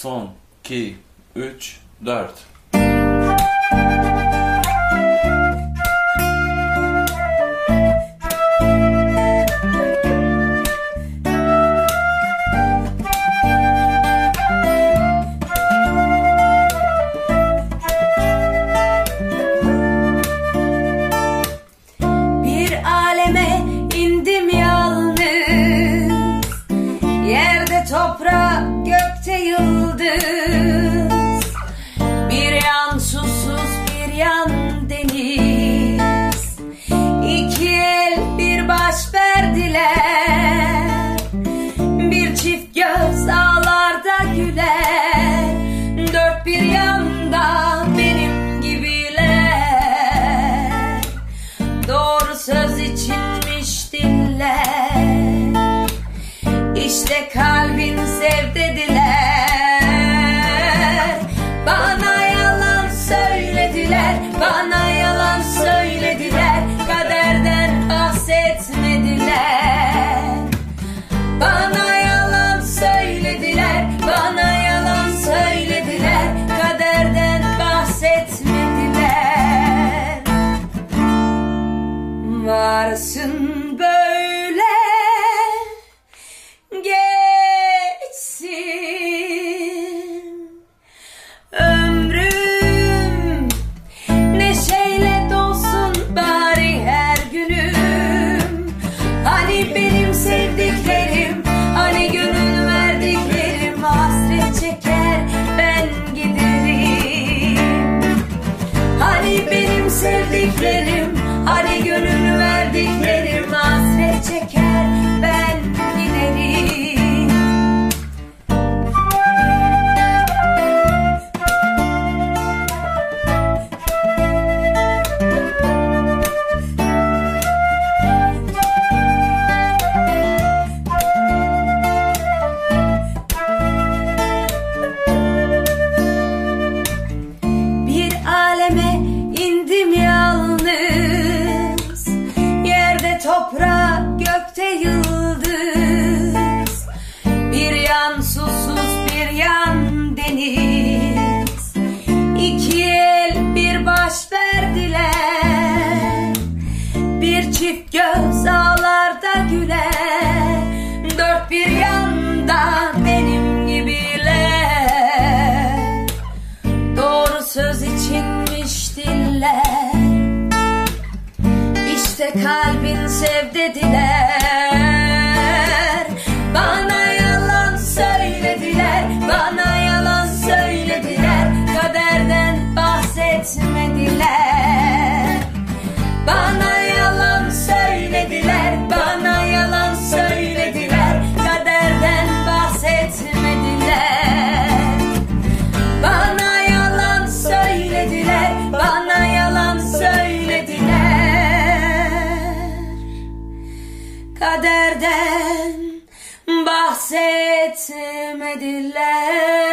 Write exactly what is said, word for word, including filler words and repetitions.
Son, iki, üç, dört. Bir aleme indim yalnız, yerde toprak, gökte yıldız. Bir yan susuz, bir yan deniz. İki el bir baş verdiler. Bir çift göz ağlarda güler. Dört bir yanda benim gibiler. Doğru söz içinmiş diller. İşte kalbin sev dediler. Bana yalan söylediler. Bana yalan söylediler. Kaderden bahsetmediler. Bana yalan söylediler. Bana yalan söylediler. Kaderden bahsetmediler. Varsın böyle geçsin ömrüm, neşeyle dolsun bari her günüm. Hani benim sevdiklerim, hani gönül verdiklerim hasret çeker ben giderim. Hani benim sevdiklerim, hani gönül verdiklerim hasret çeker ben giderim. Bir aleme indim yalnız, yerde toprak, gökte yıldız. Bir yan susuz, bir yan deniz. İki el bir baş verdiler. Bir çift göz ağlarda güler. Dört bir yanda benim gibiler. Doğru söz içinmiş diller. İşte kalbin sev dediler. Bana yalan söylediler. Bana yalan söylediler. Kaderden bahsetmediler. Bana yalan söylediler. Bana yalan söylediler. Kaderden bahsetmediler. Bana yalan söylediler. Bana yalan söylediler. Kaderden bahsetmediler.